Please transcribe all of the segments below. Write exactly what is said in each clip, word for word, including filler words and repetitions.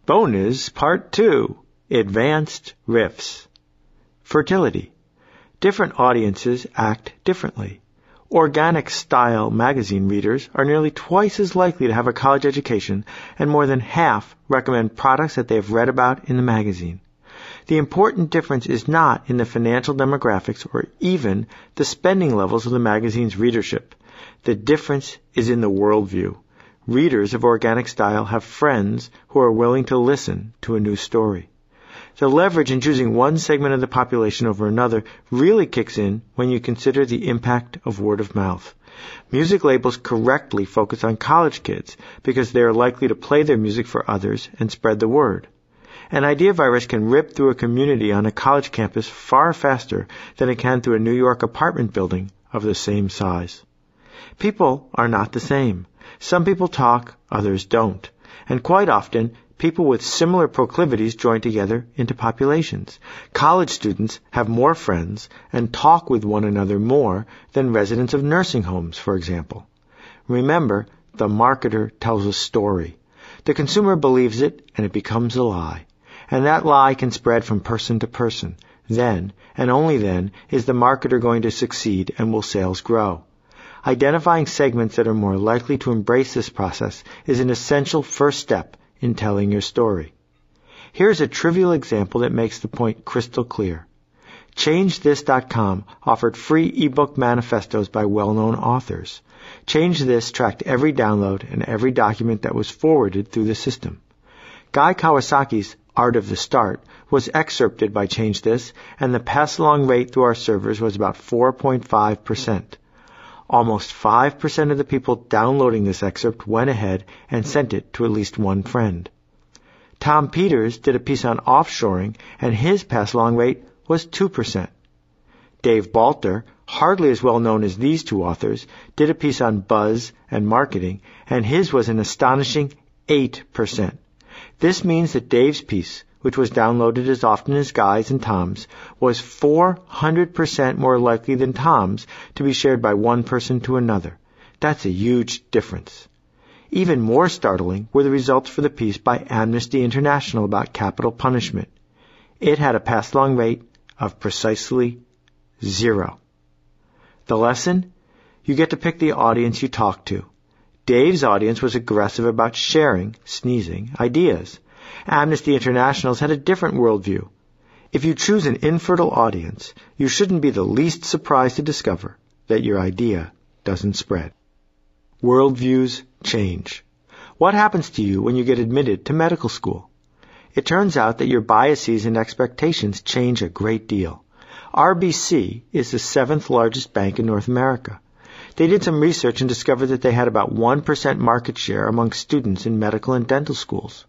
Bonus Part two, Advanced Riffs. Fertility. Different audiences act differently. Organic Style magazine readers are nearly twice as likely to have a college education, and more than half recommend products that they have read about in the magazine. The important difference is not in the financial demographics or even the spending levels of the magazine's readership. The difference is in the worldview. Readers of Organic Style have friends who are willing to listen to a new story. The leverage in choosing one segment of the population over another really kicks in when you consider the impact of word of mouth. Music labels correctly focus on college kids because they are likely to play their music for others and spread the word. An idea virus can rip through a community on a college campus far faster than it can through a New York apartment building of the same size. People are not the same. Some people talk, others don't. And quite often, people with similar proclivities join together into populations. College students have more friends and talk with one another more than residents of nursing homes, for example. Remember, the marketer tells a story. The consumer believes it, and it becomes a lie. And that lie can spread from person to person. Then, and only then, is the marketer going to succeed and will sales grow. Identifying segments that are more likely to embrace this process is an essential first step in telling your story. Here's a trivial example that makes the point crystal clear. Change This dot com offered free ebook manifestos by well-known authors. Change This tracked every download and every document that was forwarded through the system. Guy Kawasaki's Art of the Start was excerpted by Change This, and the pass-along rate through our servers was about four point five percent. Almost five percent of the people downloading this excerpt went ahead and sent it to at least one friend. Tom Peters did a piece on offshoring, and his pass-along rate was two percent. Dave Balter, hardly as well known as these two authors, did a piece on buzz and marketing, and his was an astonishing eight percent. This means that Dave's piece, which was downloaded as often as Guy's and Tom's, was four hundred percent more likely than Tom's to be shared by one person to another. That's a huge difference. Even more startling were the results for the piece by Amnesty International about capital punishment. It had a pass-along rate of precisely zero. The lesson? You get to pick the audience you talk to. Dave's audience was aggressive about sharing, sneezing, ideas. Amnesty International's had a different worldview. If you choose an infertile audience, you shouldn't be the least surprised to discover that your idea doesn't spread. Worldviews change. What happens to you when you get admitted to medical school? It turns out that your biases and expectations change a great deal. R B C is the seventh largest bank in North America. They did some research and discovered that they had about one percent market share among students in medical and dental schools.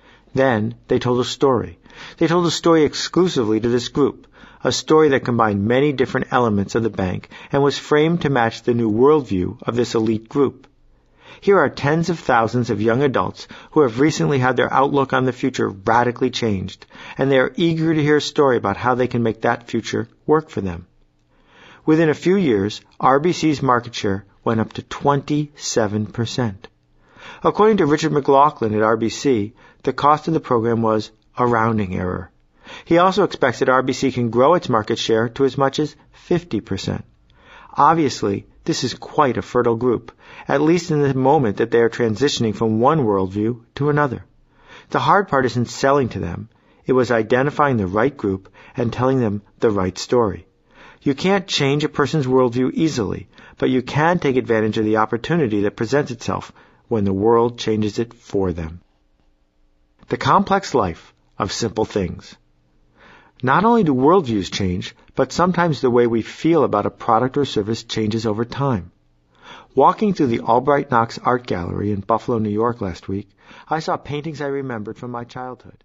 Then they told a story. They told a story exclusively to this group, a story that combined many different elements of the bank and was framed to match the new worldview of this elite group. Here are tens of thousands of young adults who have recently had their outlook on the future radically changed, and they are eager to hear a story about how they can make that future work for them. Within a few years, R B C's market share went up to twenty-seven percent. According to Richard McLaughlin at R B C, the cost of the program was a rounding error. He also expects that R B C can grow its market share to as much as fifty percent. Obviously, this is quite a fertile group, at least in the moment that they are transitioning from one worldview to another. The hard part isn't selling to them. It was identifying the right group and telling them the right story. You can't change a person's worldview easily, but you can take advantage of the opportunity that presents itself when the world changes it for them. The complex life of simple things. Not only do worldviews change, but sometimes the way we feel about a product or service changes over time. Walking through the Albright Knox Art Gallery in Buffalo, New York last week, I saw paintings I remembered from my childhood.